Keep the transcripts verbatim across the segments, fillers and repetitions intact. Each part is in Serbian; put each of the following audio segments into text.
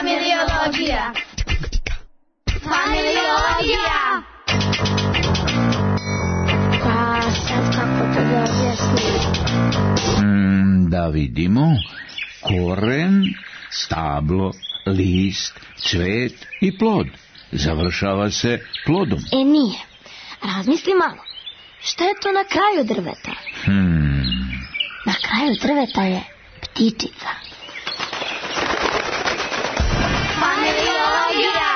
Familiologija. Familiologija. Pa sad kako to da objasnim? Mm, da vidimo. Koren, stablo, list, cvet i plod. Završava se plodom. E nije. Razmisli malo. Šta je to na kraju drveta? Hmm. Na kraju drveta je ptičica. Familiologija.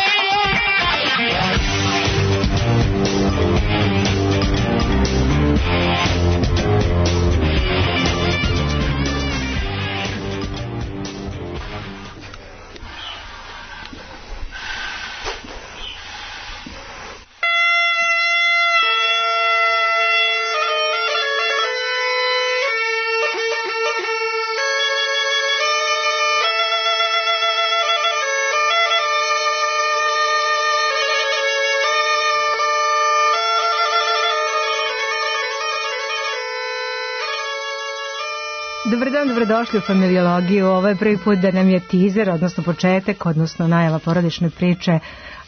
Dobar dan, dobrodošli u Familiologiju. Ovo je prvi put da nam je teaser, odnosno početak, odnosno najava porodične priče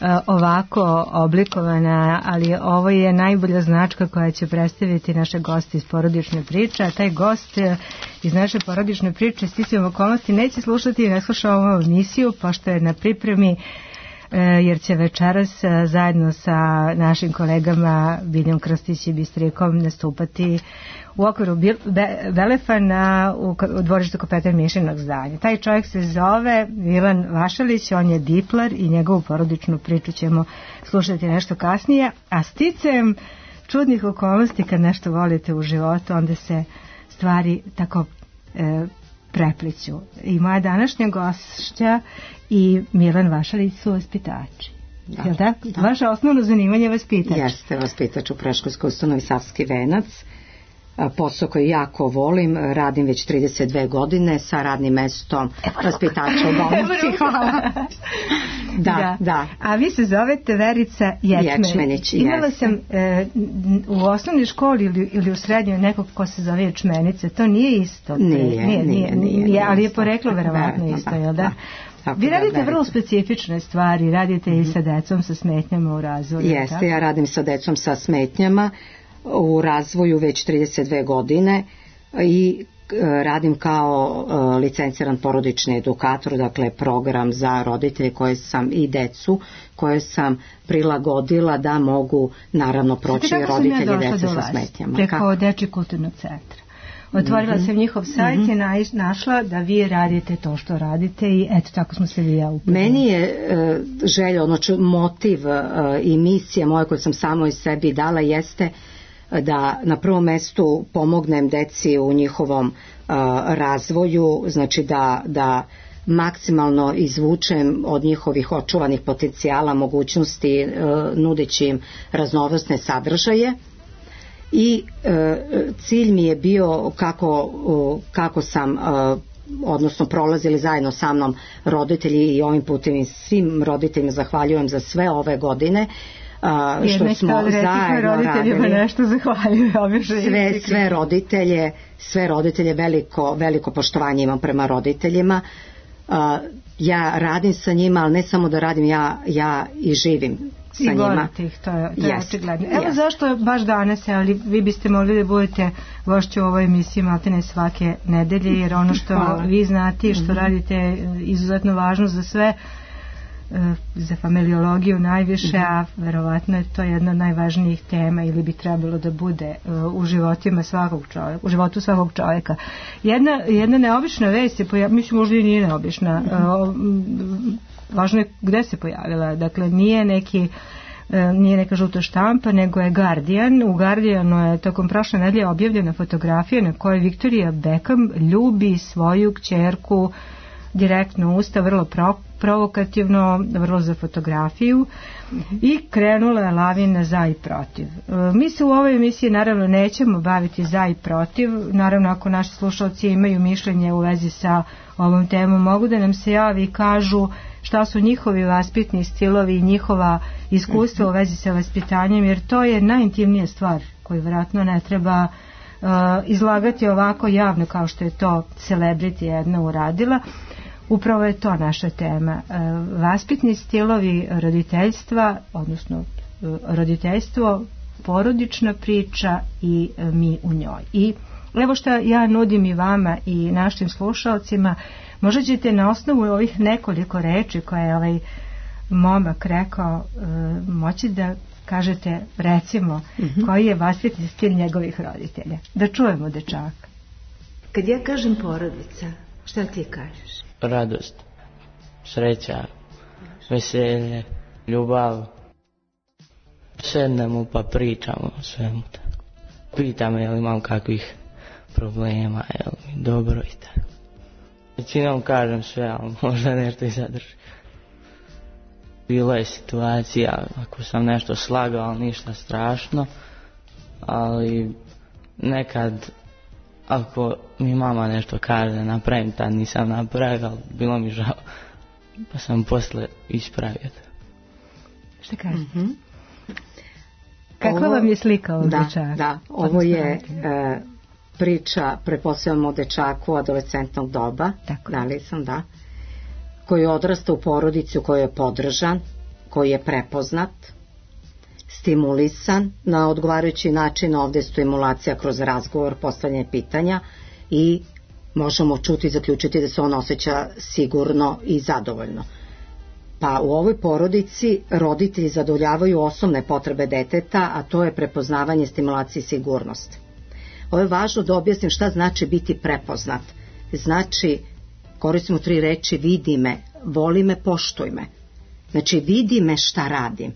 ovako oblikovana, ali ovo je najbolja značka koja će predstaviti naše goste iz porodične priče, a taj gost iz naše porodične priče sticajem okolnosti neće slušati i ne sluša ovu emisiju, pošto je na pripremi, jer će večeras zajedno sa našim kolegama Biljom Krstić i Bistrikom nastupati u okviru Belefana u dvorištu Kopetar Mišinog zdanja. Taj čovjek se zove Milan Vašalić, on je diplar i njegovu porodičnu priču ćemo slušati nešto kasnije, a sticajem čudnih okolnosti kad nešto volite u životu, onda se stvari tako e, prepliću. I moja današnja gošća i Milan Vašalić su vaspitači. Da, Jel da? da. Vaše osnovno zanimanje je vaspitač. Jeste, vaspitač u predškolskoj ustanovi Savski venac. Posao koji jako volim, radim već trideset dve godine sa radnim mestom vaspitača u bolnici. Hvala. Da, da, da. A vi se zovete Verica Ječmenić. Ječmenić, Imala jeste. sam e, u osnovnoj školi ili, ili u srednjoj nekog ko se zove Ječmenice. To nije isto. Nije, nije, nije, nije, nije, nije ali je isto. poreklo verovatno Da, isto, da, jel da? da. Tako Vi da, radite verite. vrlo specifične stvari, radite mm-hmm. i sa decom sa smetnjama u razvoju. Jeste, tako? ja radim sa decom sa smetnjama u razvoju već trideset dve godine i radim kao licenciran porodični edukator, dakle program za roditelje koje sam i decu koje sam prilagodila da mogu naravno proći roditelji dece sa smetnjama. Preko Kako? Dečijeg kulturnog centra. Otvorila mm-hmm. sam njihov sajt mm-hmm. i naiš, našla da vi radite to što radite i eto tako smo se vi ja upoznali. Meni je e, želja, znači motiv e, i misija moja koju sam samo iz sebi dala jeste da na prvom mestu pomognem deci u njihovom uh, razvoju, znači da, da maksimalno izvučem od njihovih očuvanih potencijala mogućnosti uh, nudeći im raznovrsne sadržaje i uh, cilj mi je bio kako, uh, kako sam uh, odnosno prolazili zajedno sa mnom roditelji i ovim putem i svim roditeljima zahvaljujem za sve ove godine Uh, što smo zajedno radili. Nešto zahvaljujem, sve, sve roditelje, sve roditelje veliko, veliko poštovanje imam prema roditeljima. Uh, ja radim sa njima, ali ne samo da radim, ja, ja i živim sa I njima. I volite ih, to je, to je yes. očigledno. Evo yes. zašto baš danas, ali vi biste mogli da budete gošće u ovoj emisiji maltene svake nedelje, jer ono što Hvala. vi znate i što mm-hmm. radite je izuzetno važno za sve, za familiologiju najviše, mm-hmm. a verovatno je to jedna od najvažnijih tema ili bi trebalo da bude uh, u životima svakog čovjeka, u životu svakog čovjeka. Jedna, jedna neobična vest se pojavila, mislim možda i nije neobična, mm-hmm. uh, važno je gde se pojavila, dakle nije neki uh, nije neka žuta štampa, nego je Guardian. U Guardianu je tokom prošle nedelje objavljena fotografija na kojoj Victoria Beckham ljubi svoju kćerku direktno u usta, vrlo pro, provokativno, vrlo za fotografiju mm-hmm. i krenula je lavina za i protiv. E, mi se u ovoj emisiji naravno nećemo baviti za i protiv, naravno ako naši slušalci imaju mišljenje u vezi sa ovom temom, mogu da nam se javi i kažu šta su njihovi vaspitni stilovi i njihova iskustva mm-hmm. u vezi sa vaspitanjem, jer to je najintimnija stvar koju vjerojatno ne treba uh, izlagati ovako javno kao što je to Celebrity jedna uradila. upravo je to naša tema. Vaspitni stilovi roditeljstva, odnosno roditeljstvo, porodična priča i mi u njoj. I evo što ja nudim i vama i našim slušalcima, možda ćete na osnovu ovih nekoliko reči koje je ovaj momak rekao moći da kažete, recimo, mm-hmm. koji je vaspitni stil njegovih roditelja. Da čujemo dečaka. Kad ja kažem porodica, šta ti kažeš? Radost, sreća, veselje, ljubav. Sednemo pa pričamo o svemu tako. Pita me jel imam kakvih problema, jel mi dobro i tako. Većinom kažem sve, ali možda nešto i zadrži. Bilo je situacija, ako sam nešto slagao, ali ništa strašno, ali nekad, ako mi mama nešto kaže, napravim, tad nisam napravio, ali bilo mi žao, pa sam posle ispravio. Šta kažete? Mm-hmm. Kakva ovo, vam je slika ovog da, dečaka? Da, ovo je e, priča, pretpostavljamo o dečaku adolescentnog doba, tako. Da li sam, da, koji odrasta u porodici u kojoj je podržan, koji je prepoznat, stimulisan na odgovarajući način, ovdje je stimulacija kroz razgovor, postavljanje pitanja i možemo čuti i zaključiti da se on osjeća sigurno i zadovoljno. Pa u ovoj porodici roditelji zadovoljavaju osnovne potrebe deteta, a to je prepoznavanje, stimulacija i sigurnost. Ovo je važno da objasnim šta znači biti prepoznat. Znači, koristimo tri reči, vidi me, voli me, poštuj me. Znači, vidi me šta radim.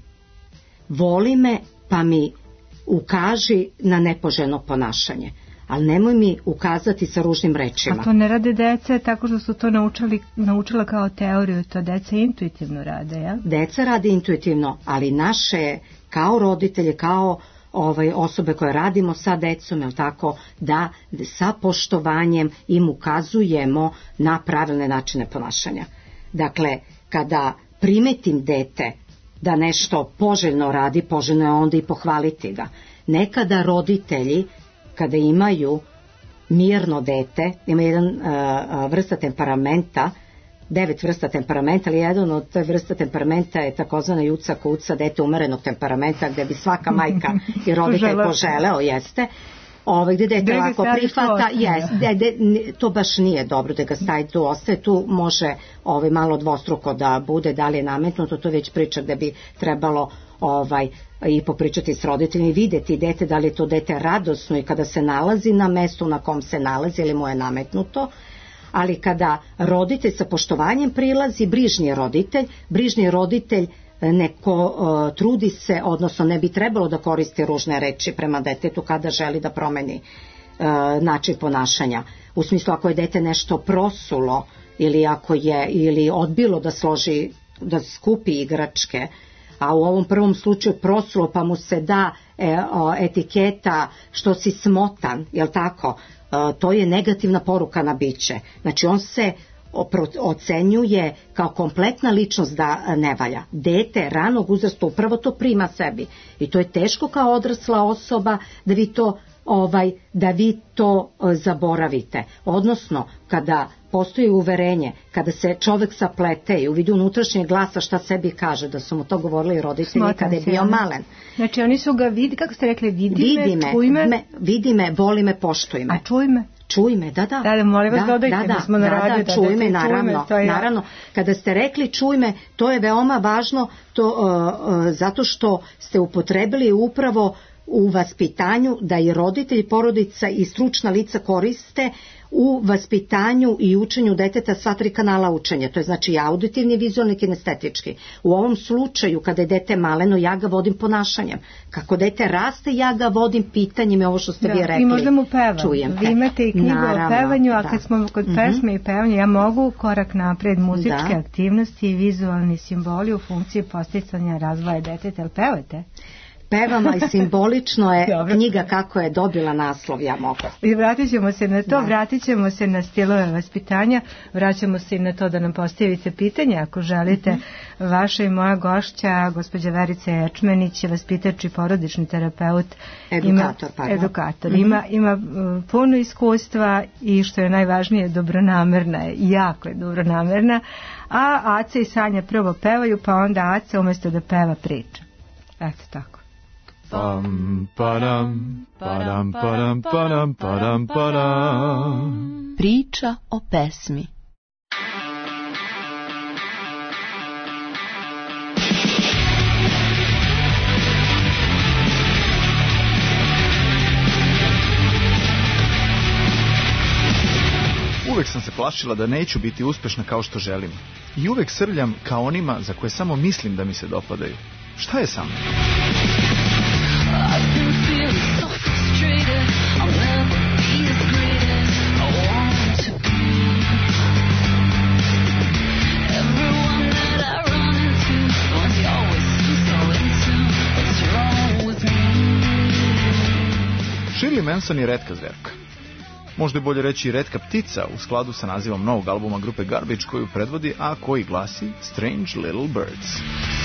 Voli me pa mi ukaži na nepoželjno ponašanje. Ali nemoj mi ukazati sa ružnim rečima. A to ne rade dece tako što su to naučili, naučila kao teoriju, to deca intuitivno rade, ja? Deca rade intuitivno, ali naše kao roditelje, kao ovaj, osobe koje radimo sa decom, je tako, da sa poštovanjem im ukazujemo na pravilne načine ponašanja. Dakle, kada primetim dete da nešto poželjno radi, poželjno je onda i pohvaliti ga. Nekada roditelji, kada imaju mirno dete, ima jedan uh, vrsta temperamenta, devet vrsta temperamenta, ali jedan od te vrsta temperamenta je takozvana juca kuca, dete umerenog temperamenta, gde bi svaka majka i roditelj poželeo, jeste, ovaj, gde dete lako prihvata, jest, de, de, to baš nije dobro da ga stavi tu, ostaje tu, može ovaj, malo dvostruko da bude, da li je nametnuto, to već priča gde bi trebalo ovaj, i popričati s roditeljima i vidjeti dete, da li je to dete radosno i kada se nalazi na mestu na kom se nalazi ili mu je nametnuto, ali kada roditelj sa poštovanjem prilazi, brižni roditelj, brižni roditelj neko uh, trudi se, odnosno ne bi trebalo da koristi ružne reči prema detetu kada želi da promeni uh, način ponašanja. U smislu ako je dete nešto prosulo ili ako je ili odbilo da složi, da skupi igračke, a u ovom prvom slučaju prosulo pa mu se da e, o, etiketa što si smotan, jel tako, e, to je negativna poruka na biće. Znači on se ocenjuje kao kompletna ličnost da ne valja. Dete ranog uzrasta upravo to prima sebi i to je teško kao odrasla osoba da vi to ovaj da vi to e, zaboravite. Odnosno kada postoji uverenje, kada se čovjek saplete i uvidi unutrašnjeg glasa šta sebi kaže, da su mu to govorili roditelji Smotan kada je bio on. malen. Znači oni su ga vidi, kako ste rekli, vidi, vidi me, čuj me, me, vidi me, voli me, poštuj me. A čuj me? Čuj me, da, da. Da, da, molim vas, da, dodajte, da, da, da smo na da, radio. Da, da, čuj me, naravno, čuj me, naravno. Kada ste rekli čuj me, to je veoma važno, to, uh, uh, zato što ste upotrebili upravo u vaspitanju da i roditelji, porodica i stručna lica koriste u vaspitanju i učenju deteta sva tri kanala učenja, to je znači auditivni, vizualni i kinestetički. U ovom slučaju kada je dete maleno, ja ga vodim ponašanjem. Kako dete raste, ja ga vodim pitanjem i ovo što ste da, vi rekli. I možda mu pevam. Čujem vi imate i knjigu naravno, o pevanju, a da. Kad smo kod mm-hmm. pesme i pevanja, ja mogu korak napred muzičke da. aktivnosti i vizualni simboli u funkciji posticanja razvoja deteta. Jel pevate? pevama i simbolično je knjiga kako je dobila naslov Ja mogu. I vratit ćemo se na to, da. vratit ćemo se na stilove vaspitanja, vraćamo se i na to da nam postavite pitanje ako želite. Mm-hmm. Vaša i moja gošća, gospođa Verica Ječmenić, je vaspitač i porodični terapeut. Edukator, ima, edukator. Mm-hmm. Ima, ima uh, puno iskustva i što je najvažnije, dobronamerna je, jako je dobronamerna. A Aca i Sanja prvo pevaju, pa onda Aca umjesto da peva priča. Eto tako. Pam, padam, padam, padam, padam, padam, padam. Priča o pesmi. Uvek sam se plašila da neću biti uspešna kao što želim. I uvek srljam kao onima za koje samo mislim da mi se dopadaju. Šta je sa mnom? Shirley Manson je retka zverka. Možda je bolje reći retka ptica u skladu sa nazivom novog albuma grupe Garbage koju predvodi, a koji glasi Strange Little Birds.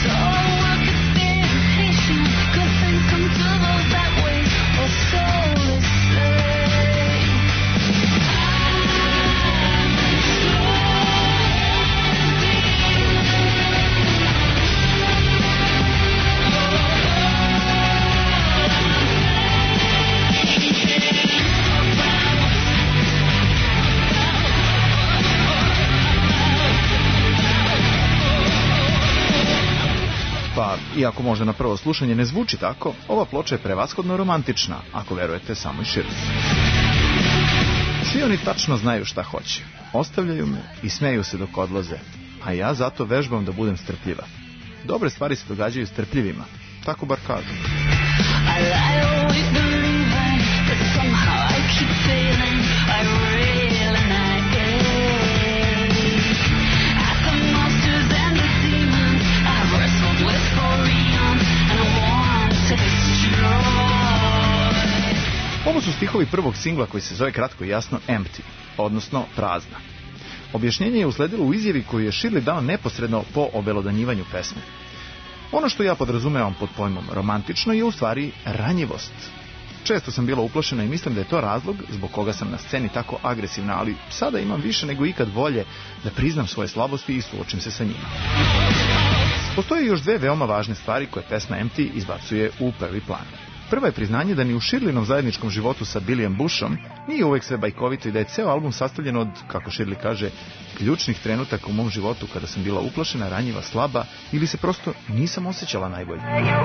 Iako možda na prvo slušanje ne zvuči tako, ova ploča je prevashodno romantična, ako verujete samoj Shirley. Svi oni tačno znaju šta hoće. Ostavljaju me i smeju se dok odlaze, a ja zato vežbam da budem strpljiva. Dobre stvari se događaju strpljivima, tako bar kažu. Ovo su stihovi prvog singla koji se zove kratko i jasno Empty, odnosno prazna. Objašnjenje je usledilo u izjavi koju je Shirley dao neposredno po obelodanjivanju pesme. Ono što ja podrazumevam pod pojmom romantično je u stvari ranjivost. Često sam bila uplašena i mislim da je to razlog zbog koga sam na sceni tako agresivna, ali sada imam više nego ikad volje da priznam svoje slabosti i suočim se sa njima. Postoje još dve veoma važne stvari koje pesma Empty izbacuje u prvi plan. Prva je priznanje da ni u Shirleynom zajedničkom životu sa Billyem Bushom nije uvek sve bajkovito i da je ceo album sastavljen od, kako Shirley kaže, ključnih trenutaka u mom životu kada sam bila uplašena, ranjiva, slaba ili se prosto nisam osjećala najbolje.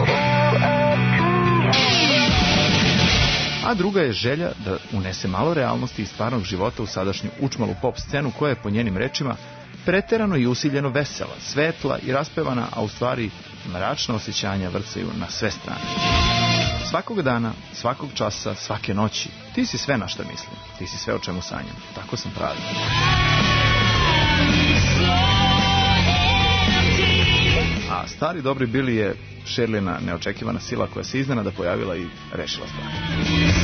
A druga je želja da unese malo realnosti iz stvarnog života u sadašnju učmalu pop scenu koja je po njenim rečima preterano i usiljeno vesela, svetla i raspevana, a u stvari mračna osjećanja vrcaju na sve strane. Svakog dana, svakog časa, svake noći, ti si sve na šta mislim, ti si sve o čemu sanjam. Tako sam pravi. A stari dobri Billy je Shirleyna neočekivana sila koja se iznenada pojavila i rešila stvar.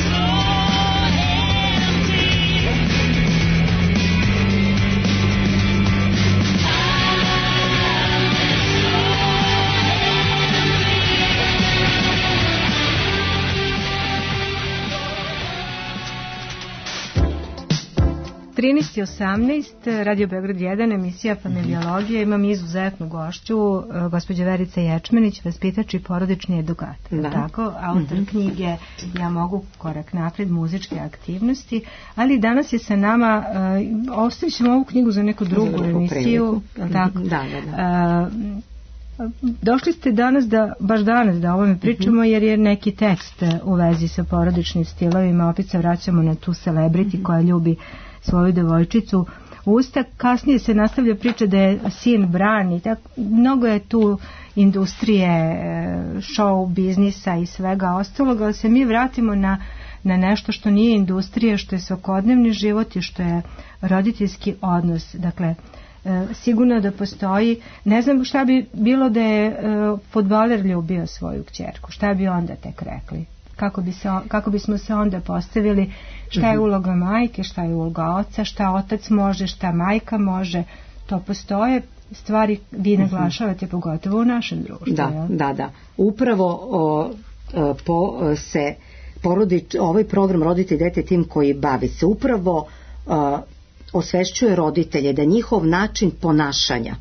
trinaest i osamnaest, Radio Beograd jedan, emisija Familiologija. Imam izuzetnu gošću, gospođa Verica Ječmenić, vaspitač i porodični edukator. Da. Tako, autor mm-hmm. knjige Ja mogu, korak napred, muzičke aktivnosti, ali danas je sa nama, uh, ostavit ćemo ovu knjigu za neku drugu za emisiju. Tako. Da, da, da. Uh, došli ste danas da, baš danas da o ovome pričamo, mm-hmm. jer je neki tekst u vezi sa porodičnim stilovima, opet se vraćamo na tu celebrity mm-hmm. koja ljubi svoju devojčicu usta. Kasnije se nastavlja priča da je sin brani. Tako, mnogo je tu industrije, show biznisa i svega ostalog, ali se mi vratimo na, na nešto što nije industrija, što je svakodnevni život i što je roditeljski odnos. Dakle, sigurno da postoji. Ne znam šta bi bilo da je fudbaler ljubio svoju kćerku, šta bi onda tek rekli, kako, bi se, kako bismo se onda postavili, šta je uloga majke, šta je uloga oca, šta otac može, šta majka može. To postoje stvari, vi naglašavate pogotovo u našem društvu. Da, jel? da, da. Upravo o, po, se porodi, ovaj program Roditelj dete tim koji bavi se upravo o, osvešćuje roditelje da njihov način ponašanja,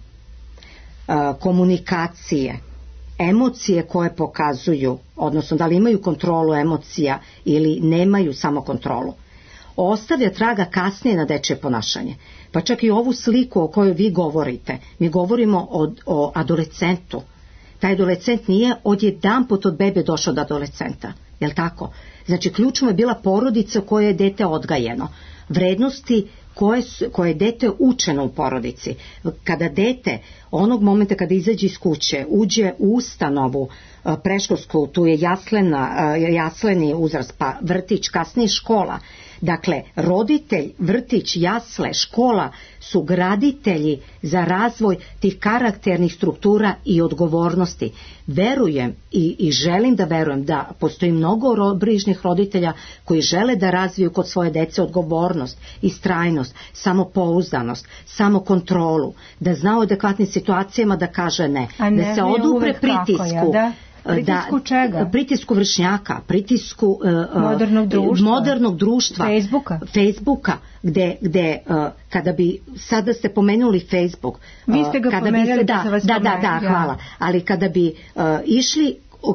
o, komunikacije, emocije koje pokazuju, odnosno da li imaju kontrolu emocija ili nemaju samo kontrolu, ostavlja traga kasnije na dečje ponašanje. Pa čak i ovu sliku o kojoj vi govorite, mi govorimo o, o adolescentu. Taj adolescent nije odjedanput od bebe došao do adolescenta, jel tako? Znači ključno je bila porodica u kojoj je dete odgajeno, vrednosti koje, koje je dete učeno u porodici. Kada dete onog momenta kada izađe iz kuće, uđe u ustanovu predškolsku, tu je jaslena, jasleni uzrast, pa vrtić, kasnije škola. Dakle, roditelj, vrtić, jasle, škola su graditelji za razvoj tih karakternih struktura i odgovornosti. Verujem i, i želim da verujem da postoji mnogo ro, brižnih roditelja koji žele da razviju kod svoje dece odgovornost, istrajnost, samopouzdanost, samokontrolu, da zna u adekvatnim situacijama da kaže ne, ne da se odupre pritisku. Kako, ja, da? Pritisku čega? Pritisku vršnjaka, pritisku uh, modernog društva, modernog društva Facebooka, Facebooka gde, gde uh, kada bi, sada ste pomenuli Facebook, uh, vi ste ga kada pomenuli, bi se, da, da, da, da, da, hvala, ali kada bi uh, išli u,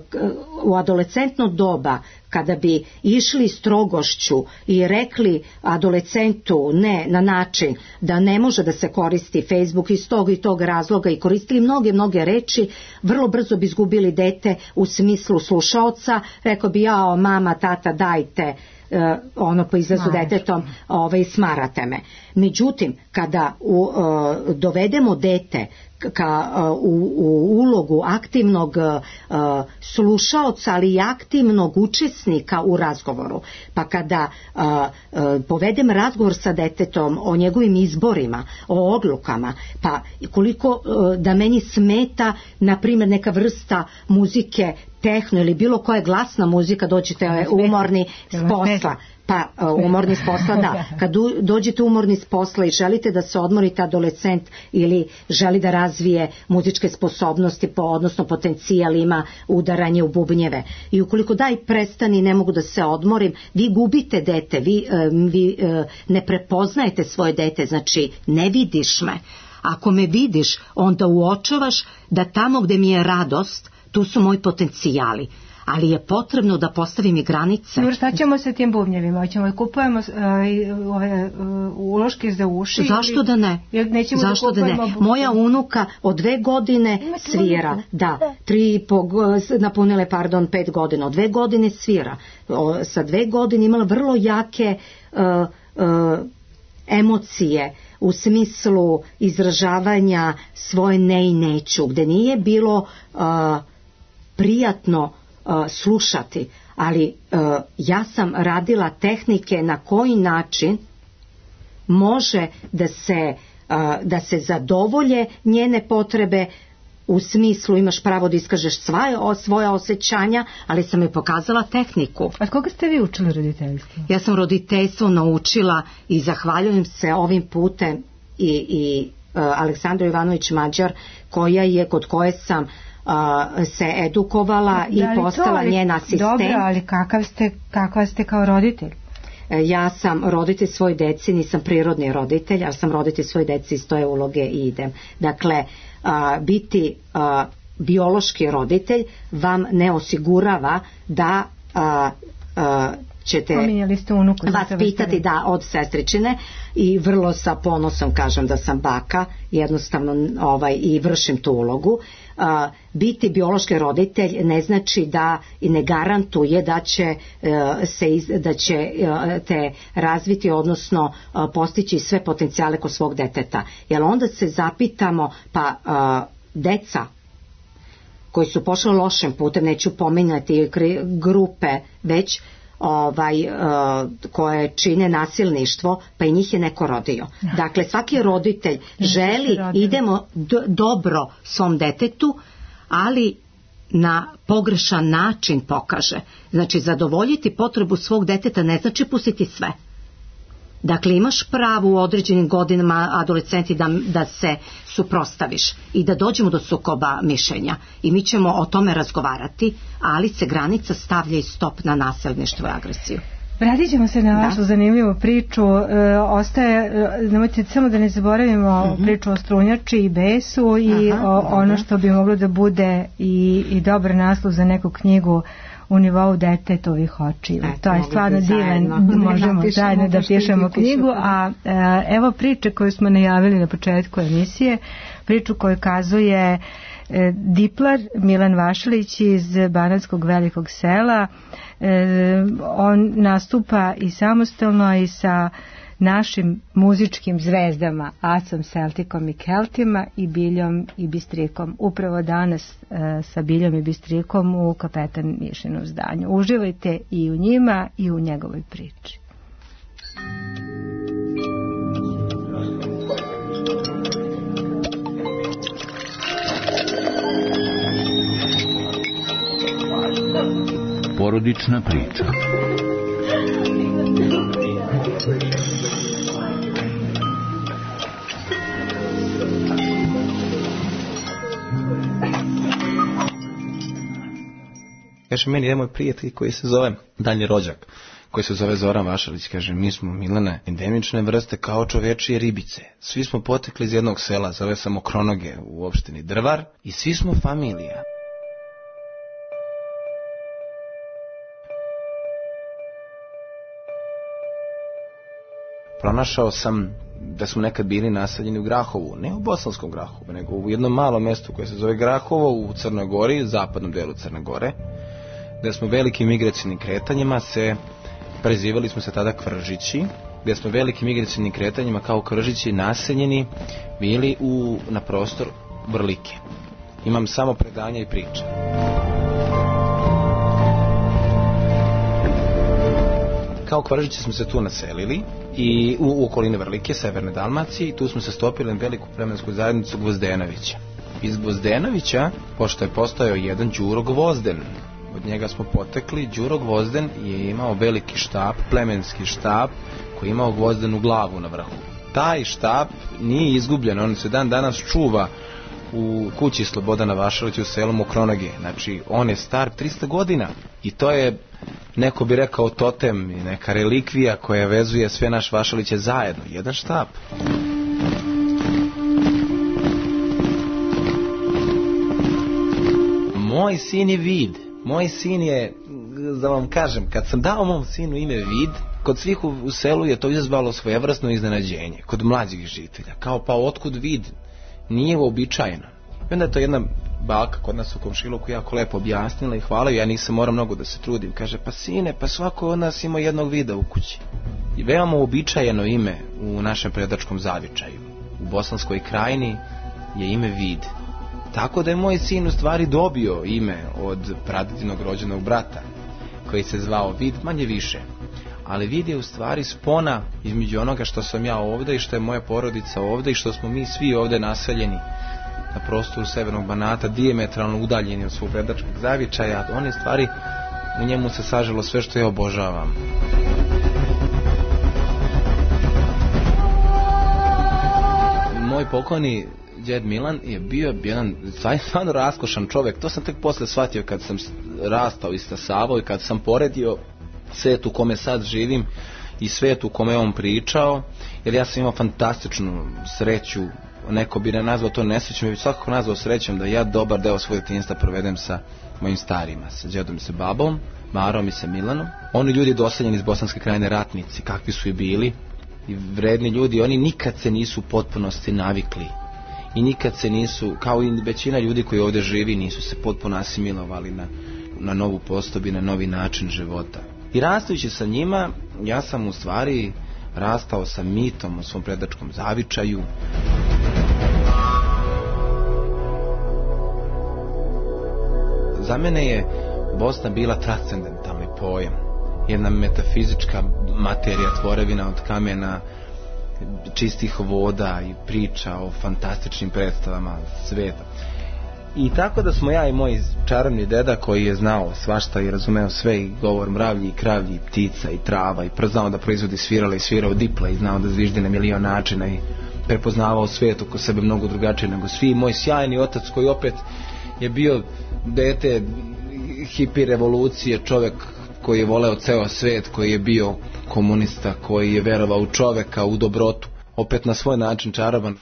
u adolescentno doba, kada bi išli strogošću i rekli adolescentu ne na način da ne može da se koristi Facebook iz tog i tog razloga i koristili mnoge, mnoge reči, vrlo brzo bi izgubili dete u smislu slušaoca, rekao bi jao mama, tata dajte, Uh, ono po izrazu detetom, ovaj, smarate me. Međutim, kada u, uh, dovedemo dete ka, uh, u, u ulogu aktivnog uh, slušaoca, ali i aktivnog učesnika u razgovoru, pa kada uh, uh, povedem razgovor sa detetom o njegovim izborima, o odlukama, pa koliko uh, da meni smeta, na primjer, neka vrsta muzike, tehno ili bilo koja glasna muzika, dođete umorni s posla, pa uh, umorni s posla, da, kad u, dođete umorni s posla i želite da se odmorite, adolescent ili želi da razvije muzičke sposobnosti, po, odnosno potencijal, ima udaranje u bubnjeve, i ukoliko daj prestani, ne mogu da se odmorim, vi gubite dete, vi, uh, vi uh, ne prepoznajete svoje dete, znači ne vidiš me. Ako me vidiš, onda uočavaš da tamo gde mi je radost, tu su moji potencijali, ali je potrebno da postavim i granice. Dobro, šta ćemo sa tim bubnjevima? Hoćemo da kupujemo uh, ove uh, uloške za uši? Zašto ili, da ne? Nećemo Zašto da, da ne? Moja unuka od dve godine Imate svira. Unuku? Da, tri i po, napunile, pardon, pet godina. Od dve godine svira. O, sa dve godine imala vrlo jake uh, uh, emocije u smislu izražavanja svoje ne i neću, gde nije bilo uh, prijatno uh, slušati, ali uh, ja sam radila tehnike na koji način može da se, uh, da se zadovolje njene potrebe, u smislu imaš pravo da iskažeš svoje, svoje osjećanja, ali sam joj pokazala tehniku. A koga ste vi učili roditeljstvo? Ja sam roditeljstvo naučila i zahvaljujem se ovim putem i, i uh, Aleksandru Ivanović Mađar, koja je, kod koje sam uh, se edukovala i postala ali, njen asistent. Dobro, ali kakav ste, kakav ste kao roditelj? Ja sam roditelj svoj deci, nisam prirodni roditelj, ali sam roditelj svoj deci, iz toje uloge i idem. Dakle, a, biti a, biološki roditelj vam ne osigurava da a, a, ćete unuku, vas pitati da od sestričine, i vrlo sa ponosom kažem da sam baka, jednostavno ovaj, i vršim tu ulogu. Uh, biti biološki roditelj ne znači da i ne garantuje da će, uh, se iz, da će uh, te razviti, odnosno uh, postići sve potencijale kod svog deteta. Jer onda se zapitamo, pa uh, deca koji su pošli lošim putem, neću pominjati grupe, već ovaj, uh, koje čine nasilništvo, pa i njih je neko rodio. Dakle, svaki roditelj želi, idemo do, dobro svom detetu, ali na pogrešan način pokaže. Znači, zadovoljiti potrebu svog deteta ne znači pustiti sve. Dakle, imaš pravo u određenim godinama adolescenti da, da se suprotstaviš i da dođemo do sukoba mišljenja. I mi ćemo o tome razgovarati, ali se granica stavlja i stop na nasilništvo i agresiju. Vratit ćemo se na vašu da. zanimljivu priču. E, ostaje, nemojte samo da ne zaboravimo mm-hmm. priču o strunjači i besu i aha, o, ono što bi moglo da bude i, i dobar naslov za neku knjigu u nivou detetovih očiju. E, to je stvarno divan, možemo zajedno da pišemo knjigu, a e, evo priče koju smo najavili na početku emisije, priču koju kazuje e, Diplar Milan Vašalić iz Banatskog Velikog Sela. E, on nastupa i samostalno i sa našim muzičkim zvezdama Acom, Celticom i Keltima i Biljom i Bistrikom. Upravo danas e, sa Biljom i Bistrikom u Kapetan Mišinu zdanju. Uživajte i u njima i u njegovoj priči. Porodična priča. Kaže, meni je moj prijatelj koji se zove, dalje rođak, koji se zove Zoran Vašalić, kaže, mi smo, Milane, endemične vrste kao čovečije ribice. Svi smo potekli iz jednog sela, zove se Mokronoge u opštini Drvar, i svi smo familija. Pronašao sam da smo nekad bili naseljeni u Grahovu, ne u Bosanskom Grahovu, nego u jednom malom mjestu koje se zove Grahovo u Crnoj Gori, zapadnom delu Crne Gore, gdje smo velikim migracijnim kretanjima se, prezivali smo se tada Kvržići, gdje smo velikim migracijnim kretanjima kao Kvržići naseljeni bili u, na prostor Vrlike. Imam samo predanja i priče. Kao Kvržići smo se tu naselili i u, u okoline Vrlike, severne Dalmacije, i tu smo se stopili na veliku plemensku zajednicu Gvozdenovića. Iz Gvozdenovića, pošto je postojao jedan Đuro Gvozden, od njega smo potekli. Đuro Gvozden je imao veliki štab, plemenski štab, koji je imao gvozdenu glavu na vrhu. Taj štab nije izgubljen, on se dan danas čuva u kući Slobodana Vašalića u selu Mokronoge. Znači, on je star trista godina i to je, neko bi rekao, totem i neka relikvija koja vezuje sve naš Vašaliće zajedno. Jedan štab. Moj sin je Vid. Moj sin je, da vam kažem, kad sam dao mom sinu ime Vid, kod svih u, u selu je to izazvalo svojevrasno iznenađenje, kod mlađih žitelja. Kao, pa otkud Vid? Nije uobičajeno. I onda je to jedna baka kod nas u komšiluku jako lepo objasnila i hvala, ja nisam morao mnogo da se trudim. Kaže, pa sine, pa svako od nas ima jednog Vida u kući. I veoma uobičajeno ime u našem predačkom zavičaju. U Bosanskoj krajini je ime Vid. Tako da je moj sin u stvari dobio ime od pradedinog rođenog brata, koji se zvao Vid, manje više. Ali Vid je u stvari spona između onoga što sam ja ovdje i što je moja porodica ovdje i što smo mi svi ovdje naseljeni na prostoru Severnog Banata, dijametralno udaljeni od svog predačkog zavičaja. On je stvari, u njemu se saželo sve što ja obožavam. Moj pokojni djed Milan je bio jedan stvarno raskošan čovjek. To sam tek posle shvatio kad sam rastao i stasavao i kad sam poredio svijet u kome sad živim i svijet u kome on pričao, jer ja sam imao fantastičnu sreću, neko bi ne nazvao to nesrećom, ja bih svakako nazvao srećom da ja dobar deo svojeg djetinjstva provedem sa mojim starima, sa djedom i sa babom, Marom i sa Milanom. Oni ljudi doseljeni iz Bosanske krajine, ratnici, kakvi su i bili, i vredni ljudi, oni nikad se nisu u potpunosti navikli i nikad se nisu, kao i većina ljudi koji ovdje živi, nisu se potpuno asimilovali na, na novu postobu i na novi način života. I rastajući sa njima, ja sam u stvari rastao sa mitom o svom predačkom zavičaju. Za mene je Bosna bila transcendentalni pojam. jedna metafizička materija, tvorevina od kamena, čistih voda i priča o fantastičnim predstavama sveta. I tako da smo ja i moj čarobni deda, koji je znao svašta i razumeo sve, i govor mravlji i kravlji i ptica i trava, i znao da proizvodi svirala i svirao diple i znao da zviždi na milion načina i prepoznavao svijet oko sebe mnogo drugačije nego svi. Moj sjajni otac, koji opet je bio dete hipi revolucije, čovjek koji je voleo ceo svet, koji je bio komunista, koji je verovao u čoveka, u dobrotu, opet na svoj način čaroban.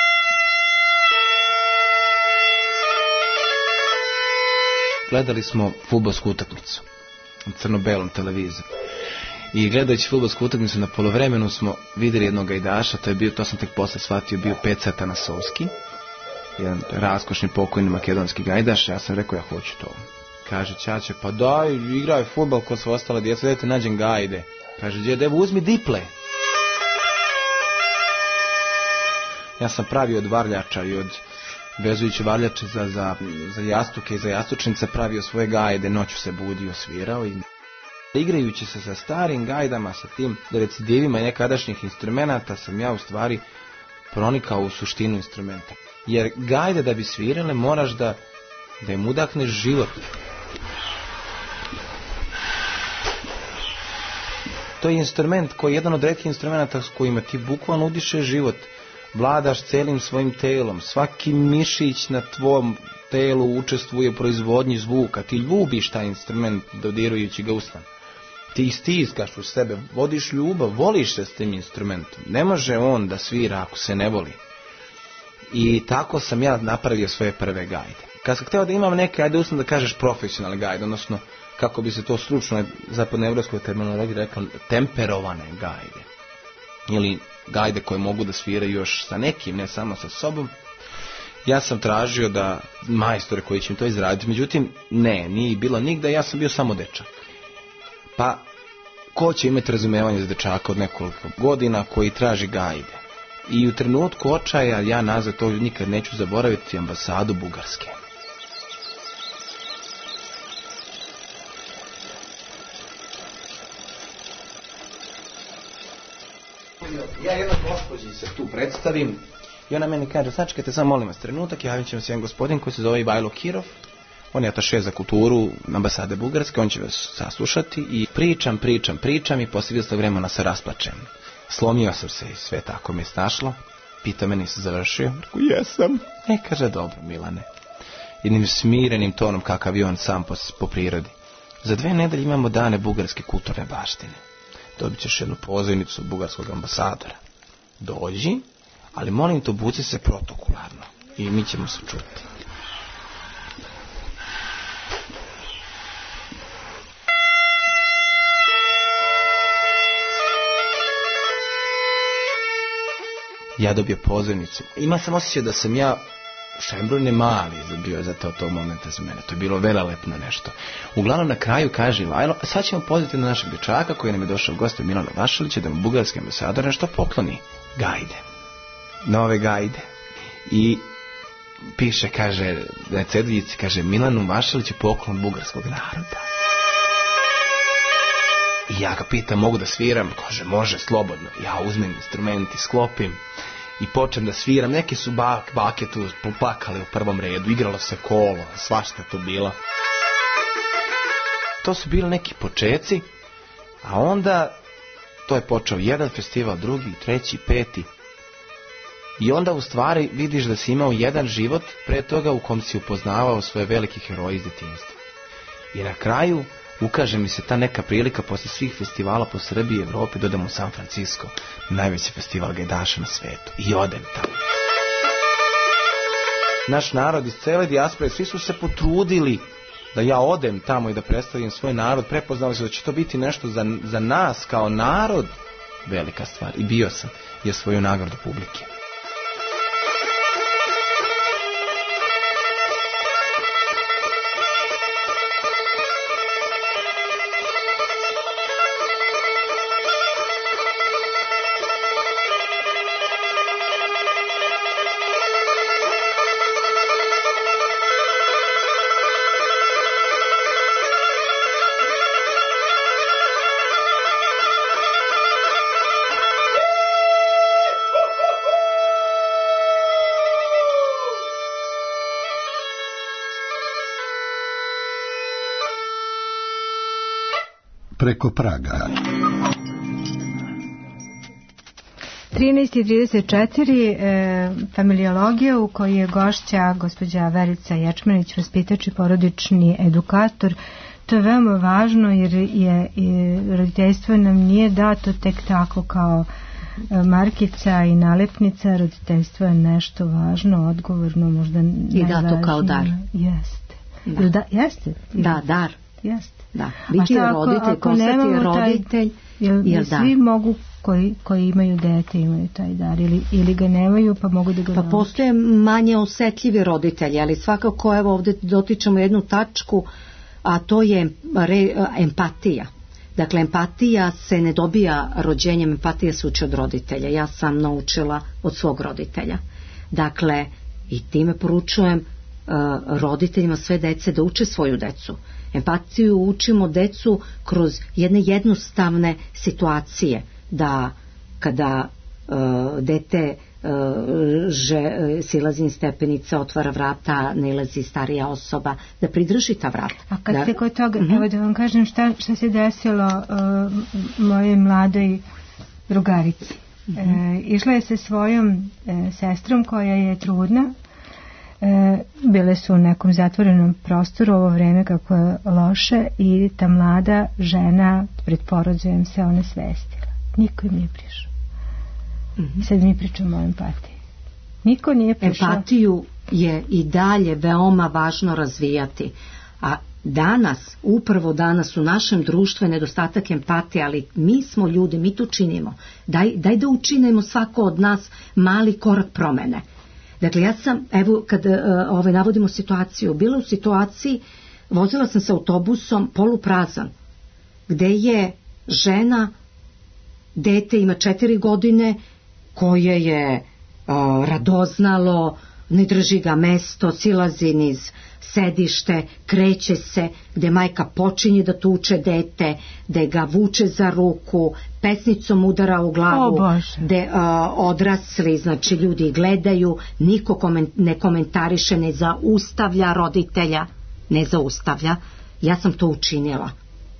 Gledali smo fudbalsku utakmicu na crno-belom televiziju. I gledajući fudbalsku utakmicu na polovremenu smo vidjeli jednog gajdaša, to je bio, to sam tek posle shvatio, bio Peca Tanasovski, jedan raskošni pokojni makedonski gajdaš. Ja sam rekao, ja hoću to. Kaže ćaće, pa daj, igraj fudbal ko su ostale djeca, dajte nađem gajde. Kaže, djede, evo uzmi diple. Ja sam pravio od varljača i od vezujući varljače za, za, za jastuke i za jastučnice pravio svoje gajde, noću se budio, svirao i igrajući se sa starim gajdama, sa tim recidivima nekadašnjih instrumenta, sam ja u stvari pronikao u suštinu instrumenta. Jer gajde da bi svirale moraš da, da im udahneš život. To je instrument koji je jedan od retkih instrumenta s kojima ti bukvalno udišeš život. Vladaš celim svojim telom, svaki mišić na tvom telu učestvuje u proizvodnji zvuka, ti ljubiš taj instrument dodirujući ga ustan. Ti stiskaš u sebe, vodiš ljubav, voliš se s tim instrumentom. Ne može on da svira ako se ne voli. I tako sam ja napravio svoje prve gajde. Kad sam htio da imam neke, ajde usno da kažeš profesionalne gajde, odnosno kako bi se to stručno zapadnoevropskoj terminologiji rekao, temperovane gajde. Ili gajde koje mogu da sviraju još sa nekim, ne samo sa sobom. Ja sam tražio da majstore koji će im to izraditi, međutim ne, nije bilo nigde, ja sam bio samo dečak. Pa ko će imati razumevanje za dečaka od nekoliko godina koji traži gajde? I u trenutku očaja ja nazad to nikad neću zaboraviti, ambasadu Bugarske. Ja jednoj gospođi se tu predstavim i ona meni kaže, sačekajte samo molim vas trenutak, javit će vam se jedan gospodin koji se zove Ivajlo Kirov, on je ataše za kulturu ambasade Bugarske, on će vas saslušati i pričam, pričam, pričam i poslije istog vremena se rasplačem. Slomio sam se i sve tako mi je snašlo, pita me nisi završio, rekao jesam, e kaže dobro Milane, jednim smirenim tonom kakav je on sam po, po prirodi. Za dve nedelje imamo dane bugarske kulturne baštine. Dobit ćeš jednu pozivnicu bugarskog ambasadora. Dođi, ali molim te obuci se protokolarno i mi ćemo se čuti. Ja dobio pozivnicu. Ima sam osjećaj da sam ja Šembrun mali bio za to tog momenta za mene. To je bilo velelepno nešto. Uglavnom na kraju kaže Ivajlo, sad ćemo pozvati na našeg dečaka koji nam je došao u goste Milana Vašalića da mu bugarski ambasador nešto pokloni. Gajde. Nove gajde. I piše, kaže, na ceduljici, kaže Milanu Vašaliću poklon bugarskog naroda. I ja ga pitam, mogu da sviram? Kaže, može, slobodno. Ja uzmem instrument i sklopim i počnem da sviram. Neki su bak, bake tu poplakali u prvom redu, igralo se kolo, svašta to bilo. To su bili neki počeci, a onda to je počeo jedan festival, drugi, treći, peti. I onda u stvari vidiš da si imao jedan život pre toga u kom si upoznavao svoje velike heroje iz djetinjstva. I na kraju ukaže mi se ta neka prilika posle svih festivala po Srbiji i Evropi, dodam u San Francisco, najveći festival gajdaša na svetu. I odem tamo. Naš narod iz cele dijaspore, svi su se potrudili da ja odem tamo i da predstavim svoj narod. Prepoznali su da će to biti nešto za, za nas kao narod velika stvar. I bio sam, je svoju nagradu publike. preko praga. trinaest i trideset četiri, e, familiologija u kojoj je gošća gospođa Verica Ječmanić, vaspitač i porodični edukator. To je veoma važno jer je i roditeljstvo nam nije dato tek tako kao markica i nalepnica. Roditeljstvo je nešto važno, odgovorno, možda najvažnije. I dato kao dar. Jeste. Da. Da, jeste. Da, dar. Jeste. Da. Biti roditelj, postati roditelj. Jel, jel svi mogu koji, koji imaju dete imaju taj dar ili, ili ga nemaju pa mogu da ga pa nauče? Postoje manje osetljivi roditelji, ali svakako evo ovdje dotičemo jednu tačku, a to je re, empatija. Dakle, empatija se ne dobija rođenjem, empatija se uči od roditelja. Ja sam naučila od svog roditelja. Dakle, i time poručujem uh, roditeljima sve dece da uče svoju decu. Empatiju učimo decu kroz jedne jednostavne situacije, da kada uh, dete uh, že, uh, silazi iz stepenice, otvara vrata, nailazi starija osoba, da pridrži ta vrata. A kad da, ste kod toga, uh-huh. evo da vam kažem šta, šta se desilo uh, mojoj mladoj drugarici. Uh-huh. E, išla je sa svojom e, sestrom koja je trudna. E, bile su u nekom zatvorenom prostoru ovo vreme kako je loše i ta mlada žena pred porođajem se ona svestila. Niko im nije prišao. Mm-hmm. Sad mi pričamo o empatiji. Niko nije prišao. Empatiju je i dalje veoma važno razvijati. A danas, upravo danas u našem društvu je nedostatak empatije, ali mi smo ljudi, mi to činimo. Daj, daj da učinimo svako od nas mali korak promene. Dakle, ja sam, evo, kad uh, ovaj, navodimo situaciju, bila u situaciji, vozila sam se autobusom poluprazan, gde je žena, dete ima četiri godine, koje je uh, radoznalo, ne drži ga mesto, silazi niz sedište, kreće se, gde majka počinje da tuče dete, gde ga vuče za ruku, pesnicom udara u glavu, gde uh, odrasli, znači ljudi gledaju, niko koment, ne komentariše, ne zaustavlja roditelja, ne zaustavlja. Ja sam to učinila.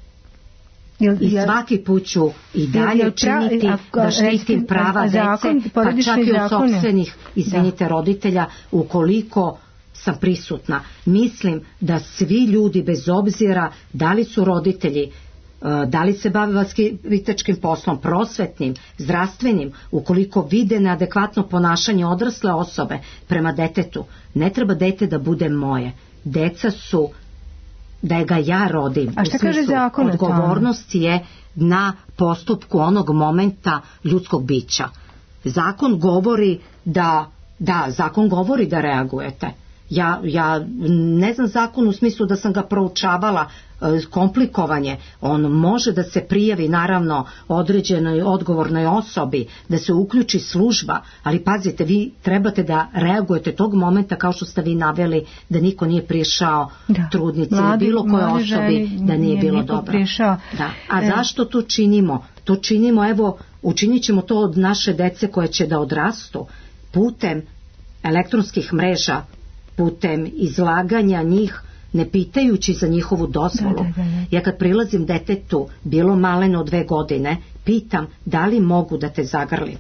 I svaki put ću i dalje činiti da štitim prava dece, pa čak i od sopstvenih, izvinite, roditelja, ukoliko sam prisutna. Mislim da svi ljudi, bez obzira da li su roditelji, da li se bave vaspitačkim poslom, prosvetnim, zdravstvenim, ukoliko vide neadekvatno ponašanje odrasle osobe prema detetu, ne treba dete da bude moje. Deca su da ga ja rodim. A šta kaže zakon? Odgovornost je na postupku onog momenta ljudskog bića. Zakon govori da, da, zakon govori da reagujete. Ja, ja ne znam zakon u smislu da sam ga proučavala, komplikovanje. On može da se prijavi naravno određenoj odgovornoj osobi, da se uključi služba, ali pazite, vi trebate da reagujete tog momenta, kao što ste vi naveli, da niko nije prišao da. trudnici ili bilo koje osobi želi, da nije, nije bilo dobro. Da. A e. zašto to činimo? To činimo, evo, učinit ćemo to od naše dece koje će da odrastu putem elektronskih mreža, putem izlaganja njih, ne pitajući za njihovu dozvolu. Da, da, da. Ja kad prilazim detetu, bilo maleno dve godine, pitam da li mogu da te zagrlim.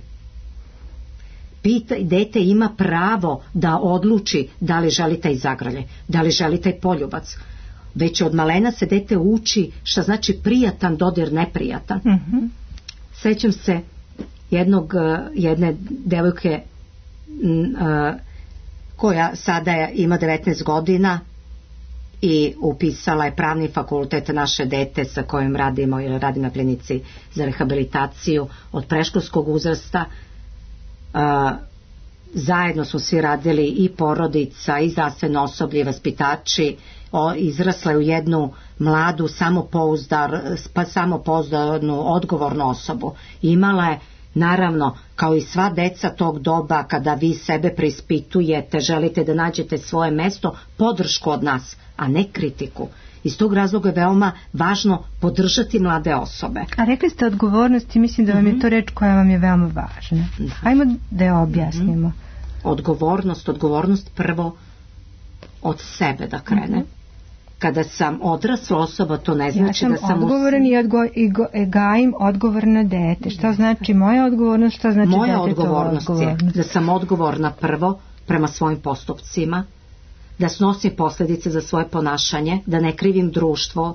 Pita, dete ima pravo da odluči da li želi taj zagrlje, da li želi taj poljubac. Već od malena se dete uči šta znači prijatan dodir, neprijatan. Mm-hmm. Sećam se jednog, jedne devojke uh, koja sada je, ima devetnaest godina i upisala je pravni fakultet, naše dete sa kojim radimo ili radim na klinici za rehabilitaciju od predškolskog uzrasta. Uh, zajedno smo svi radili i porodica i zdravstveno osoblje i vaspitači. O, izrasla je u jednu mladu samopouzdar, pa samopouzdanu odgovornu osobu. Imala je naravno, kao i sva deca tog doba, kada vi sebe preispitujete, želite da nađete svoje mesto, podršku od nas, a ne kritiku. Iz tog razloga je veoma važno podržati mlade osobe. A rekli ste odgovornost i mislim da vam je to reč koja vam je veoma važna. Ajmo da je objasnimo. Odgovornost, odgovornost prvo od sebe da krene. kada sam odrasla osoba, to ne znači ja da sam... Ja sam odgovoran i, odgo, i go, gajim odgovorno dete. Šta znači moja odgovornost, šta znači moja dete odgovornost to odgovornost? je da sam odgovorna prvo prema svojim postupcima, da snosim posljedice za svoje ponašanje, da ne krivim društvo,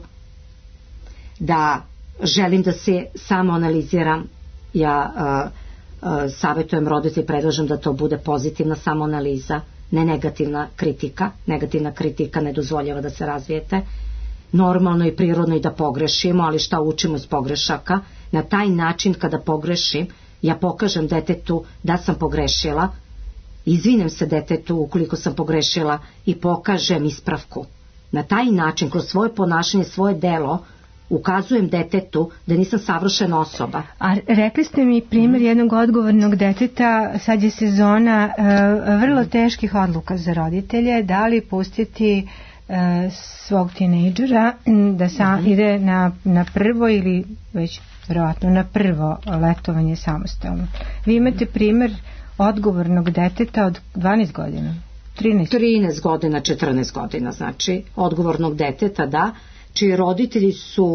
da želim da se samo analiziram. Ja uh, uh, savjetujem roditelji, predlažem da to bude pozitivna samoanaliza, ne negativna kritika. Negativna kritika ne dozvoljava da se razvijete. Normalno i prirodno i da pogrešimo, ali šta učimo iz pogrešaka? Na taj način kada pogrešim, ja pokažem detetu da sam pogrešila, izvinem se detetu ukoliko sam pogrešila i pokažem ispravku. Na taj način, kroz svoje ponašanje, svoje delo, ukazujem detetu da nisam savršena osoba. A rekli ste mi primjer jednog odgovornog deteta, sad je sezona uh, vrlo teških odluka za roditelje, da li pustiti uh, svog tinejdžera da sam uh-huh. ide na, na prvo ili već vjerojatno na prvo letovanje samostalno. Vi imate primjer odgovornog deteta od dvanaest godina, trinaest trinaest godina, četrnaest godina, znači odgovornog deteta, da, čiji roditelji su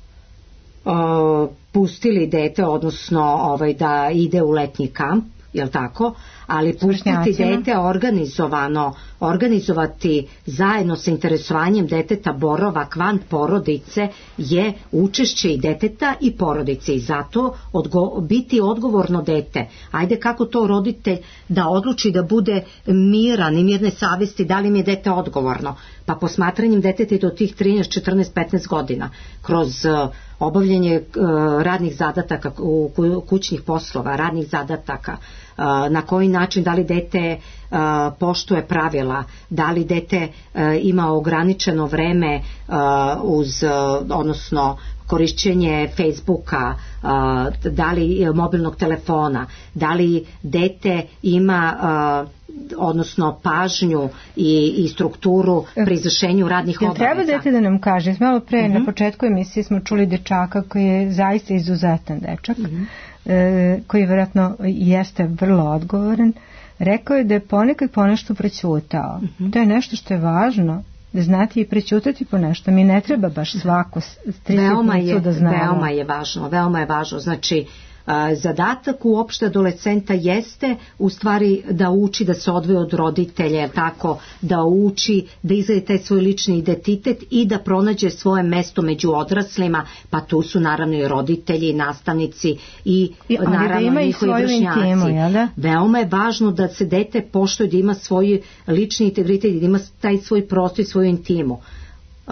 uh, pustili dete, odnosno ovaj, da ide u letnji kamp, jel tako, ali pustiti dete organizovano, organizovati zajedno sa interesovanjem deteta boravak van porodice je učešće i deteta i porodice, i zato odgo, biti odgovorno dete. Ajde, kako to roditelj da odluči da bude miran i mirne savjesti, da li mi je dete odgovorno? Pa posmatranjem deteta do tih trinaest, četrnaest, petnaest godina, kroz uh, obavljanje uh, radnih zadataka, u, kućnih poslova, radnih zadataka, uh, na koji način, da li dete uh, poštuje pravila, da li dete uh, ima ograničeno vreme uh, uz, uh, odnosno korišćenje Facebooka, uh, da li mobilnog telefona, da li dete ima uh, odnosno pažnju i, i strukturu pri izvršenju radnih obaveza. Treba dete da nam kaže, malo pre uh-huh. na početku emisije smo čuli dečaka koji je zaista izuzetan dečak, uh-huh. e, koji vjerojatno jeste vrlo odgovoran. Rekao je da je ponekad ponešto prećutao. Uh-huh. To je nešto što je važno, da znati i prećutati po nešto. Mi ne treba baš svako veoma je, da znamo. Veoma je važno, veoma je važno. Znači, zadatak uopšte adolescenta jeste u stvari da uči da se odvoji od roditelja, tako, da uči da izgleda taj svoj lični identitet i da pronađe svoje mesto među odraslima, pa tu su naravno i roditelji, i nastavnici i, I naravno da njihovi vršnjaci. Intimo, ja, veoma je važno da se dete poštuje, da ima svoj lični integritet, da ima taj svoj prostor i svoju intimu. Uh,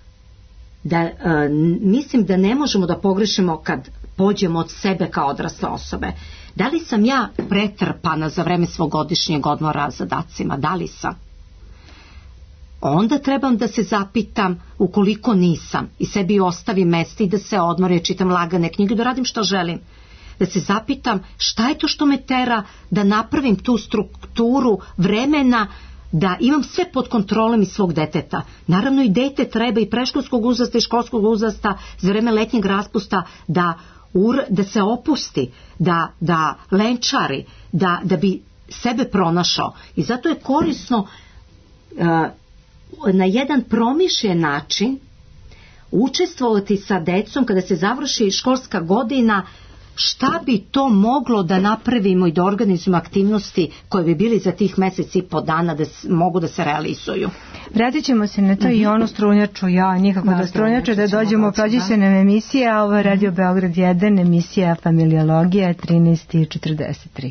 da, uh, mislim da ne možemo da pogrešimo kad pođemo od sebe kao odrasle osobe. Da li sam ja pretrpana za vreme svog godišnjeg odmora zadacima? Da li sam? Onda trebam da se zapitam, ukoliko nisam, i sebi ostavim mesta i da se odmorim, čitam lagane knjige, da radim što želim. Da se zapitam šta je to što me tera da napravim tu strukturu vremena, da imam sve pod kontrolom i svog deteta. Naravno i dete treba i predškolskog uzrasta i školskog uzrasta za vreme letnjeg raspusta da da se opusti, da, da lenčari, da, da bi sebe pronašao. I zato je korisno uh, na jedan promišljen način učestvovati sa decom kada se završi školska godina, šta bi to moglo da napravimo i da organizujemo aktivnosti koje bi bili za tih mjeseci i po dana da s, mogu da se realizuju. Vratit ćemo se na to mm-hmm. i ono strunjaču, ja nikako da, da strunjaču, da dođemo, prođi se nam emisija, ovo je Radio Beograd jedan, emisija Familiologija, trinaest i četrdeset tri.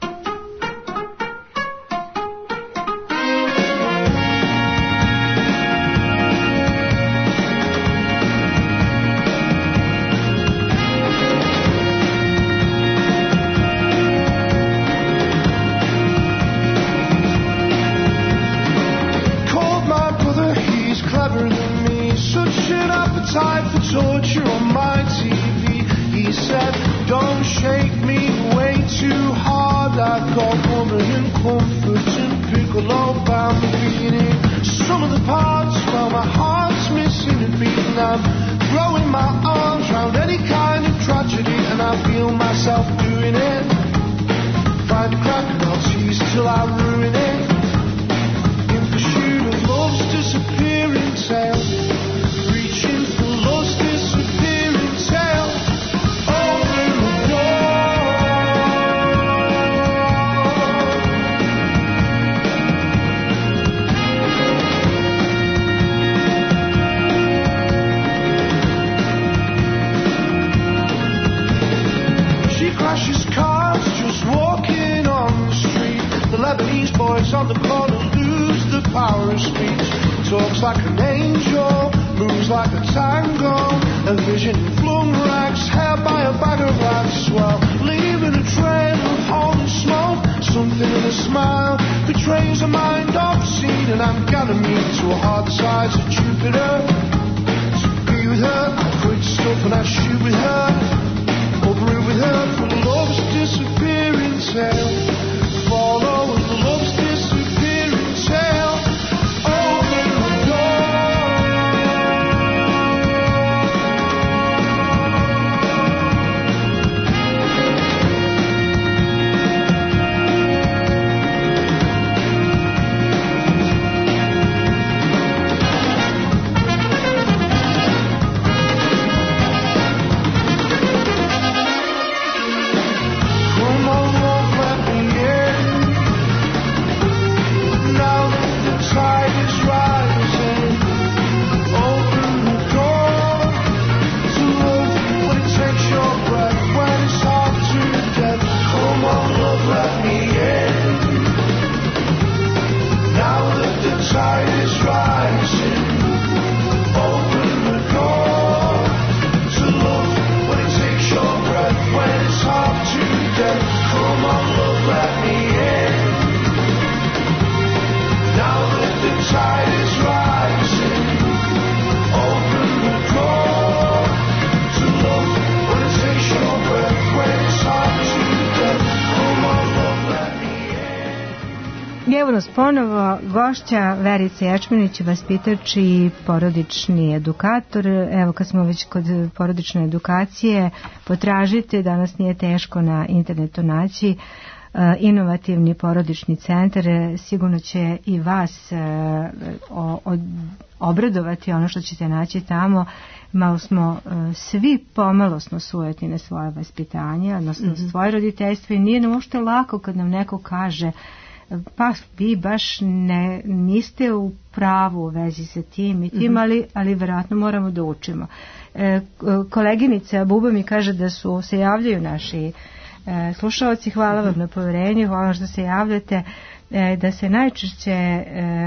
Till I ruin it in pursuit of love's disappearing tale. Lebanese boys on the corner lose the power of speech. Talks like an angel, moves like a tango. A vision in flung rags, hair by a bag of rats. Well, leaving a trail of holy smoke. Something in a smile betrays a mind obscene. And I'm gonna meet to a hard sides of Jupiter. To be with her, I quit stuff and I shoot with her. Over it with her for love's disappearing tale. Follow love's disappearing tale. Open the door. Evo nas ponovo, gošća Verica Ječmanić, vaspitač i porodični edukator. Evo, kad smo već kod porodične edukacije, potražite, danas nije teško na internetu naći inovativni porodični centar, sigurno će i vas obradovati ono što ćete naći tamo. Malo smo svi pomalo smo sujetni na svoje vaspitanje, odnosno mm-hmm. svoje roditeljstvo, i nije nam uopšte lako kad nam neko kaže pa vi baš ne, niste u pravu u vezi sa tim i tim, mm-hmm. ali, ali vjerojatno moramo da učimo. E, koleginica Buba mi kaže da su se javljaju naši e, slušalci, hvala vam na poverenju, hvala što se javljate, e, da se najčešće e,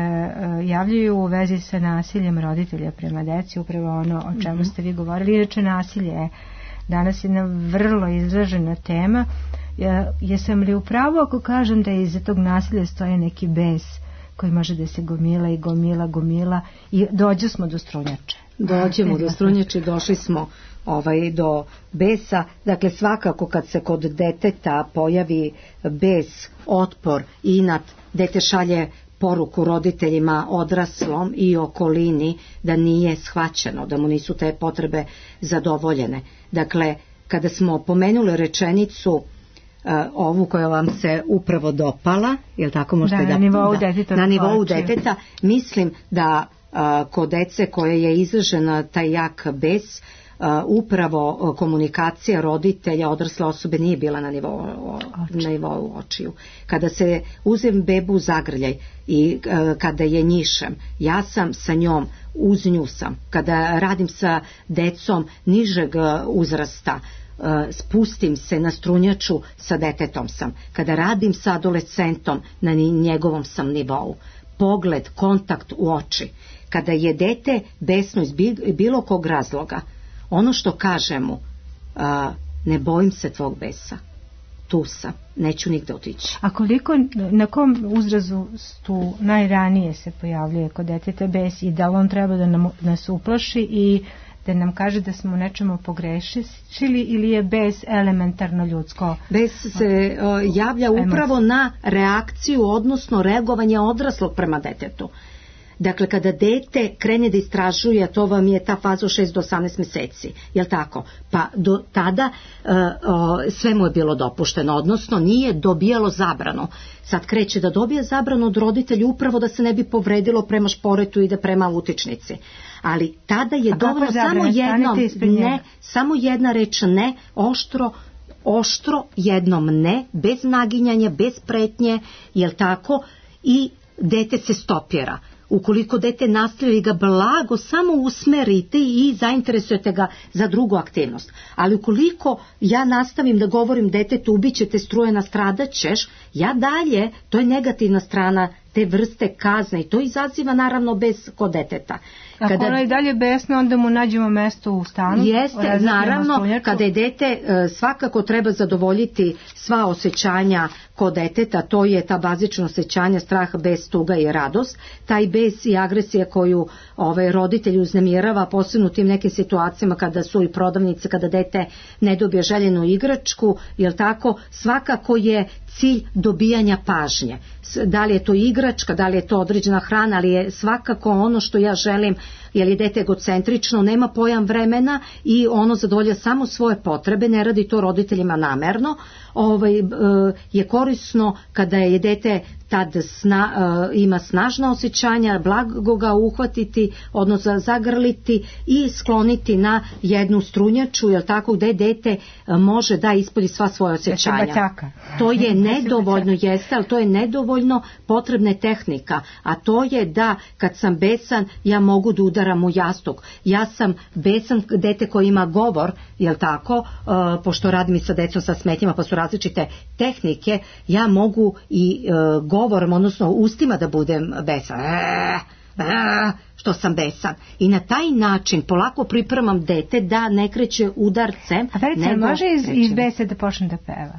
javljaju u vezi sa nasiljem roditelja prema deci, upravo ono o čemu mm-hmm. ste vi govorili. Inače, nasilje je danas jedna vrlo izražena tema. Ja, jesam li u pravu ako kažem da iza tog nasilja stoje neki bes koji može da se gomila i gomila, gomila i dođu smo do strunjače? Dođemo do strunjače, došli smo ovaj, do besa. Dakle, svakako kad se kod deteta pojavi bes, otpor, inat, dete šalje poruku roditeljima, odraslom i okolini da nije shvaćeno, da mu nisu te potrebe zadovoljene. Dakle, kada smo pomenuli rečenicu Uh, ovu koja vam se upravo dopala, jel tako možete da, da, na nivou, da, na nivou deteta, mislim da uh, kod dece koje je izražena taj jak bes, uh, upravo uh, komunikacija roditelja, odrasle osobe nije bila na nivou, Oči. na nivou očiju. Kada se uzem bebu u zagrljaj i uh, kada je njišem, ja sam sa njom, uz nju sam. Kada radim sa decom nižeg uh, uzrasta, Uh, spustim se na strunjaču, sa detetom sam. Kada radim sa adolescentom, na njegovom sam nivou. Pogled, kontakt u oči. Kada je dete besno iz bilo kog razloga, ono što kažemo, uh, ne bojim se tvog besa, tu sam, neću nigde otići. A koliko, na kom uzrazu tu najranije se pojavljuje kod deteta bes i da li on treba da nam, nas uplaši i da nam kaže da smo nečemu pogrešili, ili je bes elementarno ljudsko? Bes se uh, javlja upravo na reakciju, odnosno reagovanje odraslog prema detetu. Dakle, kada dete krene da istražuje, to vam je ta faza od šest do osamnaest meseci, jel tako? Pa do tada uh, uh, sve mu je bilo dopušteno, odnosno nije dobijalo zabranu. Sad kreće da dobije zabranu od roditelja upravo da se ne bi povredilo prema šporetu i da prema utičnici. Ali tada je dovoljno samo jednom ne, samo jedna reč ne, oštro, oštro jednom ne, bez naginjanja, bez pretnje, jel tako, i dete se stopira. Ukoliko dete nastavi ga blago, samo usmerite i zainteresujete ga za drugu aktivnost. Ali ukoliko ja nastavim da govorim detetu ubićete struje, nastradat ćeš, ja dalje, to je negativna strana te vrste kazne i to izaziva naravno bes kod deteta. Ako kada ono je dalje besno, onda mu nađemo mesto u stanu. Jeste, naravno, kada je dete, svakako treba zadovoljiti sva osjećanja kod deteta, to je ta bazična osjećanja, strah, bes, tuga i radost. Taj bes i agresija koju ovaj, roditelj uznemirava, posebno u tim nekim situacijama kada su i prodavnice, kada dete ne dobije željenu igračku, jel tako, svakako je cilj dobijanja pažnje. Da li je to igračka, da li je to određena hrana, ali je svakako ono što ja želim, jer je dete egocentrično, nema pojam vremena i ono zadovolja samo svoje potrebe, ne radi to roditeljima namerno, ovaj, je korisno kada je dete tad sna, ima snažna osjećanja, blago ga uhvatiti, odnosno zagrliti i skloniti na jednu strunjaču, jel tako, gde dete može da ispolji sva svoje osjećanja. To je nedovoljno, jeste, ali to je nedovoljno, potrebna je tehnika, a to je da kad sam besan, ja mogu da udaram u jastuk. Ja sam besan, dete koji ima govor, jel tako, uh, pošto radim i sa decom sa smetnjama, pa su različite tehnike, ja mogu i uh, govorom, odnosno ustima da budem besan. Eee, eee, što sam besan. I na taj način polako pripremam dete da ne kreće udarcem. A Verica, može iz, iz besa da počne da peva?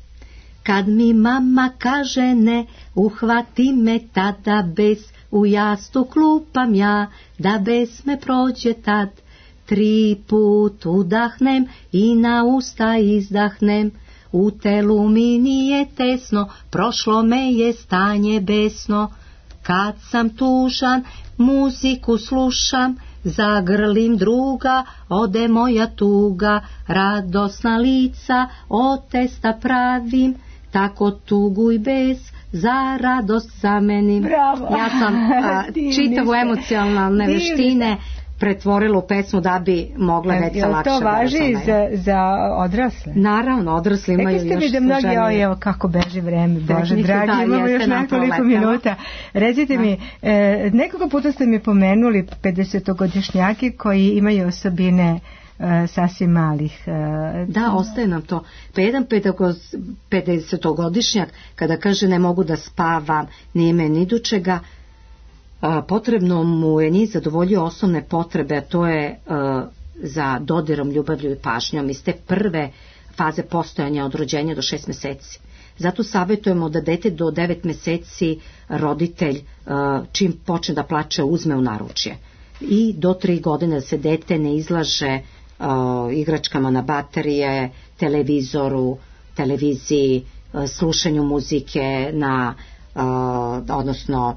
Kad mi mama kaže ne, uhvati me tada bes, u jastuk lupam ja, da bes me prođe tad. Tri put udahnem i na usta izdahnem, u telu mi nije tesno, prošlo me je stanje besno. Kad sam tužan, muziku slušam, zagrlim druga, ode moja tuga, radosna lica od testa pravim, tako tugu i bes za radost zamenim. Bravo. Ja sam a, čitavu emocionalne veštine pretvorila u pesmu da bi mogla deca lakše da razumeju. To važi za, za odrasle? Naravno, odrasli imaju još... Rekli ste mi da mnogi, oj, evo kako beži vreme, Bože dragi, da, imamo još nekoliko minuta. Recite da. mi, e, nekoliko puta ste mi pomenuli pedesetogodišnjaki koji imaju osobine e, sasvim malih. E, da, ostaje nam to. Pa jedan pedesetogodišnjak kada kaže ne mogu da spavam, nije me ni do čega, A, potrebno mu je njih zadovoljio osnovne potrebe, a to je a, za dodirom, ljubavlju i pažnjom iz te prve faze postojanja od rođenja do šest meseci. Zato savjetujemo da dete do devet meseci roditelj a, čim počne da plače uzme u naručje i do tri godine da se dete ne izlaže a, igračkama na baterije, televizoru, televiziji, a, slušanju muzike na a, odnosno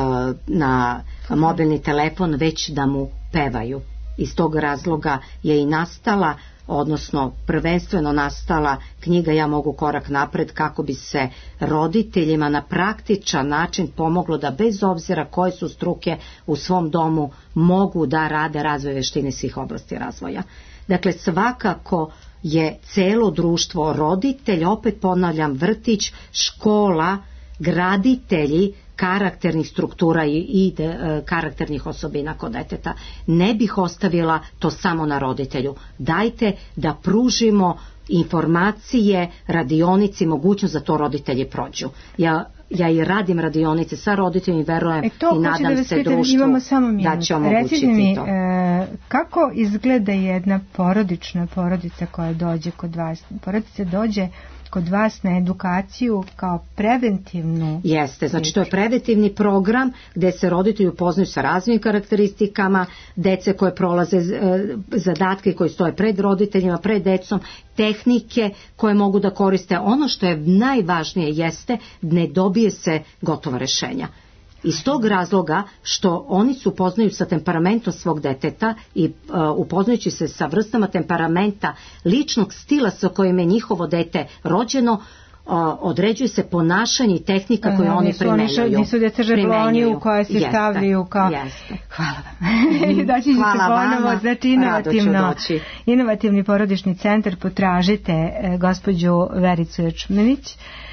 na mobilni telefon, već da mu pevaju. Iz tog razloga je i nastala, odnosno prvenstveno nastala knjiga Ja mogu korak napred, kako bi se roditeljima na praktičan način pomoglo da bez obzira koje su struke u svom domu mogu da rade razvoj veštine svih oblasti razvoja. Dakle, svakako je celo društvo, roditelj, opet ponavljam, vrtić, škola, graditelji karakternih struktura i, i de, karakternih osobina kod deteta. Ne bih ostavila to samo na roditelju. Dajte da pružimo informacije, radionici, mogućnost da to roditelji prođu. Ja ja i radim radionice sa roditeljima i verujem e to, i nadam da se društvu da će omogućiti mi, to. E, kako izgleda jedna porodična porodica koja dođe kod vas? Porodica dođe kod vas na edukaciju kao preventivnu? Jeste, znači to je preventivni program gde se roditelji upoznaju sa raznim karakteristikama dece koje prolaze zadatke koji stoje pred roditeljima, pred decom, tehnike koje mogu da koriste. Ono što je najvažnije jeste ne dobije se gotova rešenja. Iz tog razloga što oni se upoznaju sa temperamentom svog deteta i uh, upoznajući se sa vrstama temperamenta, ličnog stila sa kojim je njihovo dete rođeno, uh, određuje se ponašanje i tehnika koje oni primenjuju. Nisu djeca žebloni u koje se jeste, stavljaju kao... Jeste. Hvala vam. Doći ćete ponovo, znači inovativno, inovativni porodični centar, potražite eh, gospođu Vericu Ječmenić.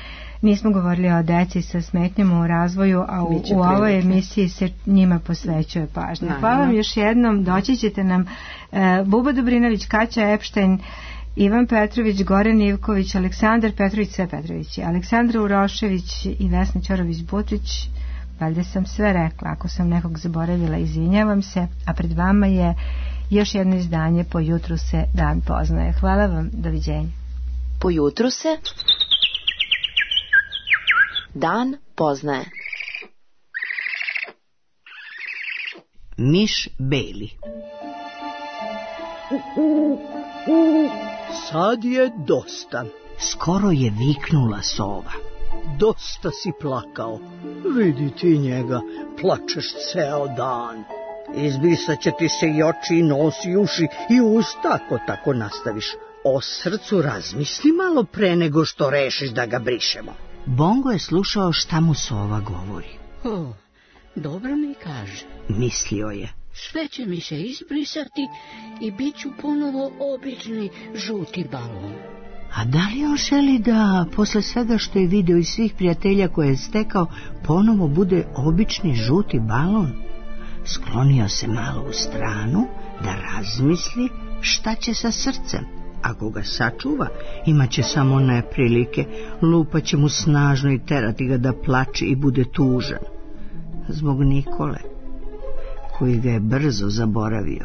nismo govorili o deci sa smetnjama u razvoju, a u, u ovoj emisiji se njima posvećuje pažnja. Hvala vam još jednom, doći ćete nam e, Buba Dobrinović, Kaća Epštajn, Ivan Petrović, Goran Ivković, Aleksandar Petrović, sve Petrovići, Aleksandra Urošević i Vesna Ćorović-Butrić. Valjda sam sve rekla, ako sam nekog zaboravila, izvinjavam se, a pred vama je još jedno izdanje Po jutru se dan poznaje. Hvala vam, doviđenja. Po jutru se dan poznaje. Miš Beli. Sad je dosta. Skoro je viknula sova. Dosta si plakao. Vidi ti njega, plačeš ceo dan. Izbrisat će ti se i oči, i nos, i uši, i usta, ako tako nastaviš. O srcu razmisli malo pre nego što rešiš da ga brišemo. Bongo je slušao šta mu sova govori. O, dobro mi kaže. Mislio je. Sve će mi se izbrisati i bit ću ponovo obični žuti balon. A da li on želi da, posle svega što je video i svih prijatelja koje je stekao, ponovo bude obični žuti balon? Sklonio se malo u stranu da razmisli šta će sa srcem. Ako ga sačuva, imaće samo neprilike, lupaće mu snažno i terati ga da plače i bude tužan. Zbog Nikole, koji ga je brzo zaboravio.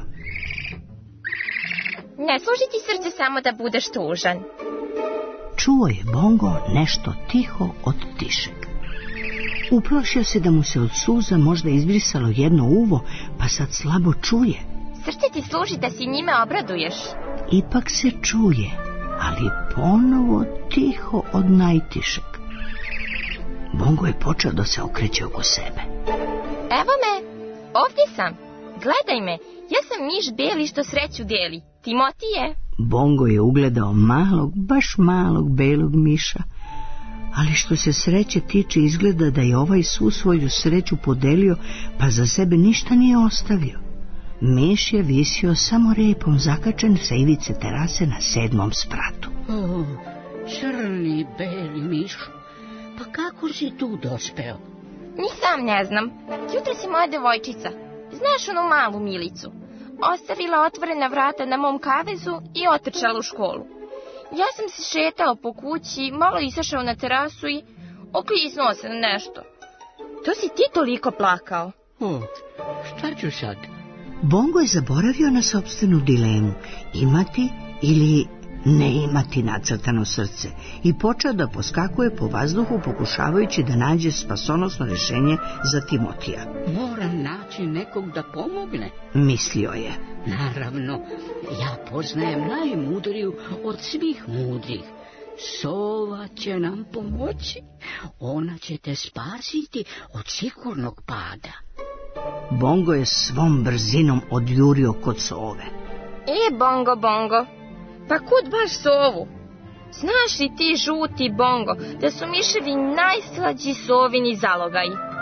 Ne služi ti srce samo da budeš tužan. Čuo je Bongo nešto tiho od tišeg. Uplašio se da mu se od suza možda izbrisalo jedno uvo, pa sad slabo čuje. Srce ti služi da si njime obraduješ. Ipak se čuje, ali ponovo tiho od najtišeg. Bongo je počeo da se okreće oko sebe. Evo me, ovdje sam. Gledaj me, ja sam miš Beli što sreću deli. Timotije. Bongo je ugledao malog, baš malog belog miša. Ali što se sreće tiče, izgleda da je ovaj svu svoju sreću podelio, pa za sebe ništa nije ostavio. Miš je visio samo repom zakačen sa ivice terase na sedmom spratu. O, crni beli mišu, pa kako si tu dospeo? Ni sam ne znam. Jutro si moja devojčica. Znaš onu malu Milicu? Ostavila otvorena vrata na mom kavezu i otrčala u školu. Ja sam se šetao po kući, malo izašao na terasu i okliznuo se na nešto. To si ti toliko plakao. O, šta ću sad? Bongo je zaboravio na sopstvenu dilemu, imati ili ne imati nacrtano srce, i počeo da poskakuje po vazduhu pokušavajući da nađe spasonosno rješenje za Timotija. Moram naći nekog da pomogne, mislio je. Naravno, ja poznajem najmudriju od svih mudrih. Sova će nam pomoći. Ona će te spasiti od sigurnog pada. Bongo je svom brzinom odjurio kod sove. E, Bongo, Bongo, pa kud baš sovu? Znaš li ti, žuti Bongo, da su miševi najslađi sovini zalogaji?